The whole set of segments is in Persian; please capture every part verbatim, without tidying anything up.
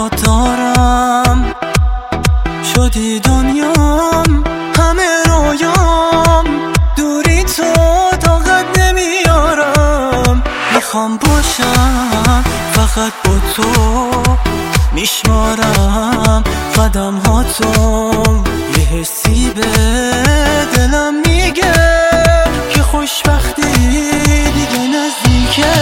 با دارم، شدی دنیام، همه رویام، دوری تو طاقت نمیارم. میخوام باشم فقط با تو، میشمارم قدم هاتم، یه حسی به دلم میگه که خوشبختی دیگه نزدیکه.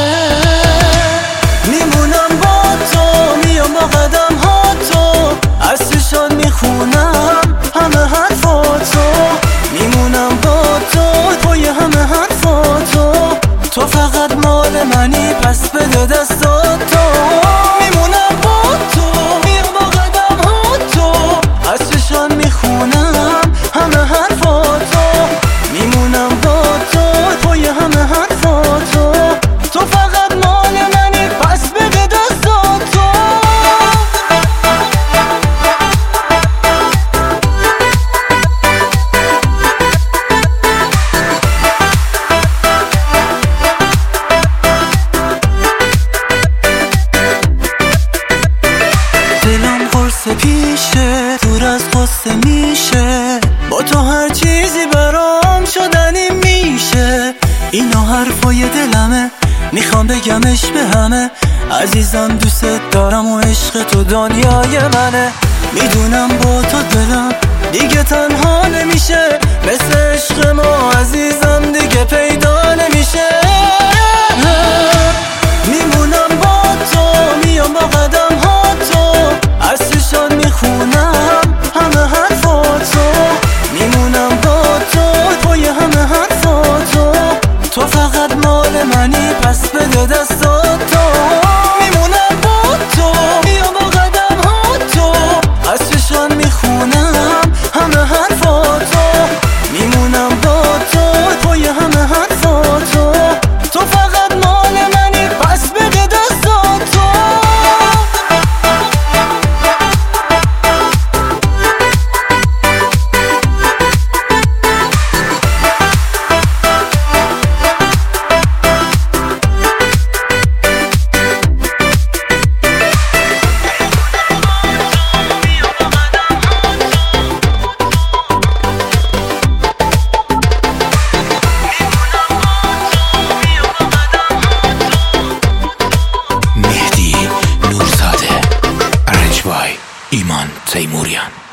میمونم با تو، میام با قدم هاتو، از چشات میخونم همه حرفاتو. میمونم با تو، پای همه حرفاتو، تو فقط مال منی پس بده دستاتو. میمونم با تو، میام با قدم هاتو، از چشات میخونم همه حرفاتو. میمونم با تو، پای همه حرفاتو، تو فقط مال منی پس بده دستاتو. دلم قرص پیشه، دور از قصه میشه، با تو هر چیزی برام شدنی میشه. اینا حرفای دلمه، میخوام بگمش به همه. عزیزم دوست دارم و عشق تو دنیای منه. میدونم با تو دلم دیگه تنها نمیشه، مثل عشق ما عزیزم دیگه پیدا نمیشه. میمونم با تو، میام با قدم هاتو، از چشات میخونم همه حرفاتو. میمونم با تو، پای همه حرفاتو، تو فقط مال منی پس بده دستاتو. میمونم با تو، میام با قدم هاتو، از چشات میخونم همه حرفاتو. میمونم با تو، پای همه حرفاتو، تو فقط مال منی پس بده دستاتو. ایمان تیموریان.